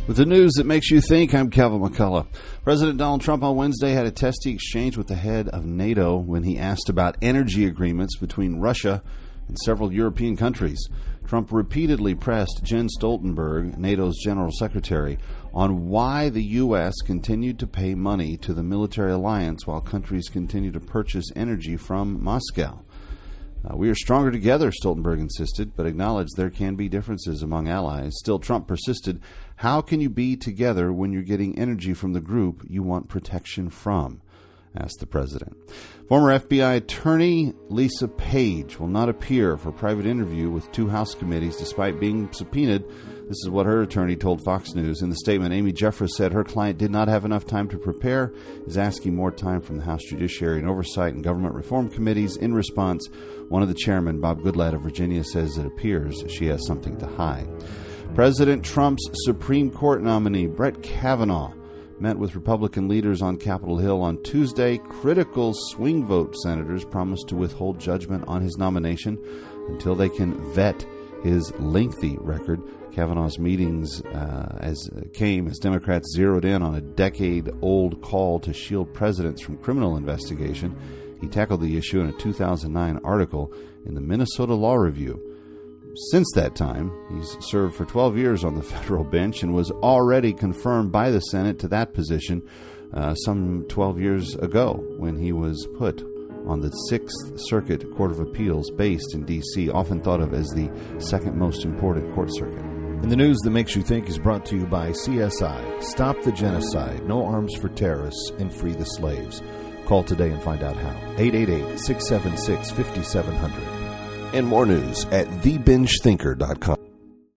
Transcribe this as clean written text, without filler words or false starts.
With the news that makes you think, I'm Kevin McCullough. President Donald Trump on Wednesday had a testy exchange with the head of NATO when he asked about energy agreements between Russia and several European countries. Trump repeatedly pressed Jens Stoltenberg, NATO's general secretary, on why the U.S. continued to pay money to the military alliance while countries continue to purchase energy from Moscow. We are stronger together, Stoltenberg insisted, but acknowledged there can be differences among allies. Still, Trump persisted, how can you be together when you're getting energy from the group you want protection from? Asked the president. Former FBI attorney Lisa Page will not appear for a private interview with two House committees despite being subpoenaed. This is what her attorney told Fox News. In the statement, Amy Jeffress said her client did not have enough time to prepare, is asking more time from the House Judiciary and Oversight and Government Reform Committees. In response, one of the chairmen, Bob Goodlatte of Virginia, says it appears she has something to hide. President Trump's Supreme Court nominee, Brett Kavanaugh, met with Republican leaders on Capitol Hill on Tuesday. Critical swing vote senators promised to withhold judgment on his nomination until they can vet his lengthy record. Kavanaugh's meetings came as Democrats zeroed in on a decade-old call to shield presidents from criminal investigation. He tackled the issue in a 2009 article in the Minnesota Law Review. Since that time, he's served for 12 years on the federal bench and was already confirmed by the Senate to that position some 12 years ago when he was put on the Sixth Circuit Court of Appeals based in D.C., often thought of as the second most important court circuit. And the news that makes you think is brought to you by CSI. Stop the genocide, no arms for terrorists, and free the slaves. Call today and find out how. 888-676-5700. And more news at TheBingeThinker.com.